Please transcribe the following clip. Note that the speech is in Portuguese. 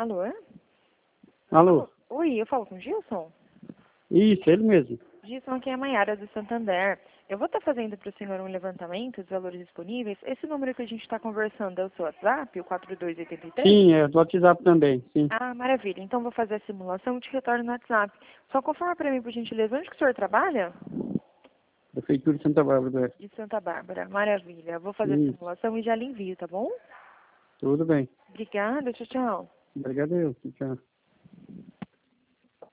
Alô? Alô? Oi, eu falo com o Gilson? Isso, ele mesmo. Gilson, aqui é a Maiara do Santander. Eu vou estar fazendo para o senhor um levantamento dos valores disponíveis. Esse número que a gente está conversando é o seu WhatsApp, o 4283? Sim, é do WhatsApp também, sim. Ah, maravilha. Então vou fazer a simulação e te retorno no WhatsApp. Só confirma para mim, por gentileza, onde que o senhor trabalha? Prefeitura de Santa Bárbara do Oeste. De Santa Bárbara. Maravilha. Vou fazer a Isso, simulação e já lhe envio, tá bom? tudo bem. Obrigada, tchau, tchau. Obrigado eu. Tchau.